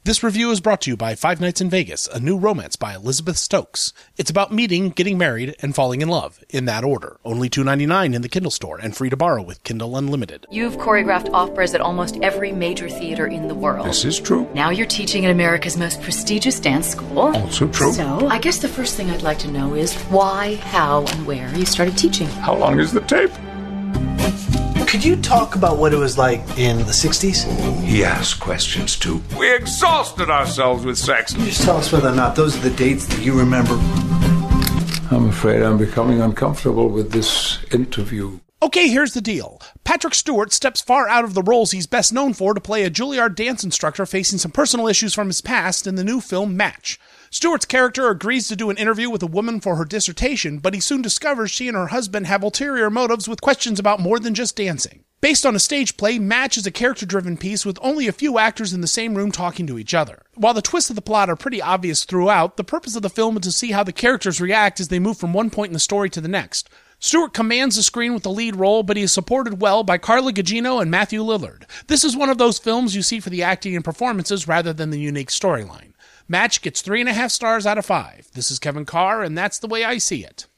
This review is brought to you by Five Nights in Vegas, a new romance by Elizabeth Stokes. It's about meeting, getting married, and falling in love, in that order. Only $2.99 in the Kindle store and free to borrow with Kindle Unlimited. You've choreographed operas at almost every major theater in the world. This is true. Now you're teaching at America's most prestigious dance school. Also true. So, I guess the first thing I'd like to know is why, how, and where you started teaching. How long is the tape? Could you talk about what it was like in the 60s? He asks questions, too. We exhausted ourselves with sex. Can you just tell us whether or not those are the dates that you remember? I'm afraid I'm becoming uncomfortable with this interview. Okay, here's the deal. Patrick Stewart steps far out of the roles he's best known for to play a Juilliard dance instructor facing some personal issues from his past in the new film Match. Stewart's character agrees to do an interview with a woman for her dissertation, but he soon discovers she and her husband have ulterior motives with questions about more than just dancing. Based on a stage play, Match is a character-driven piece with only a few actors in the same room talking to each other. While the twists of the plot are pretty obvious throughout, the purpose of the film is to see how the characters react as they move from one point in the story to the next. Stewart commands the screen with the lead role, but he is supported well by Carla Gugino and Matthew Lillard. This is one of those films you see for the acting and performances rather than the unique storyline. Match gets 3.5 stars out of 5. This is Kevin Carr, and that's the way I see it.